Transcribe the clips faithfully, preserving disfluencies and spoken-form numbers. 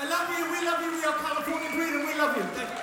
I love you, we love you, we are California Breed, and we love you. Thank you.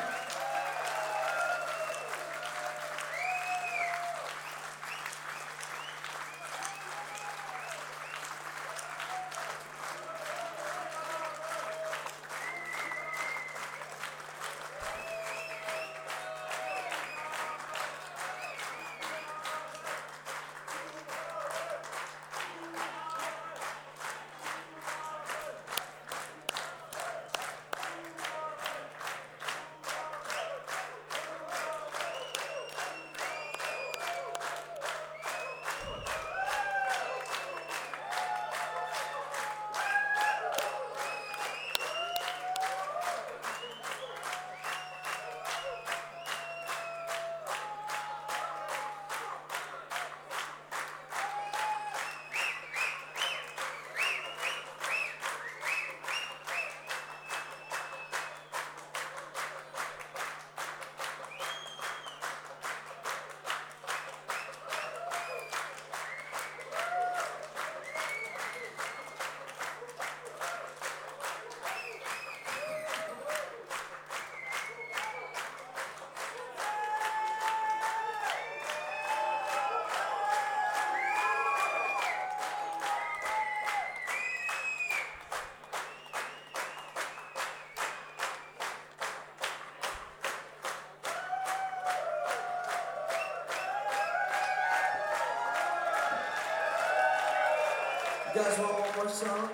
You guys want one more song?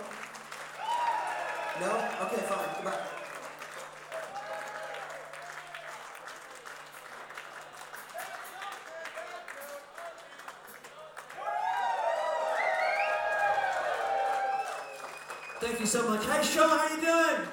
No? Okay, fine. Come on. Thank you so much. Hey Sean, how you doing?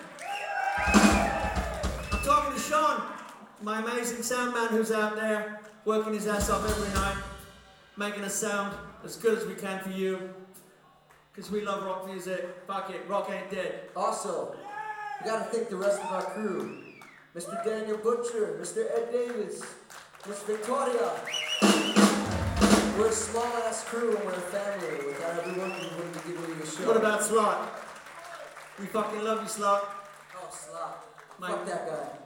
I'm talking to Sean, my amazing sound man who's out there working his ass off every night, making us sound as good as we can for you. Because we love rock music. Fuck it, rock ain't dead. Also, we gotta thank the rest of our crew. Mister Daniel Butcher, Mister Ed Davis, Miss Victoria. We're a small ass crew and we're a family. Without everyone, we wouldn't be giving you a show. What about Slot? We fucking love you, Slot. Oh, Slot. Mate. Fuck that guy.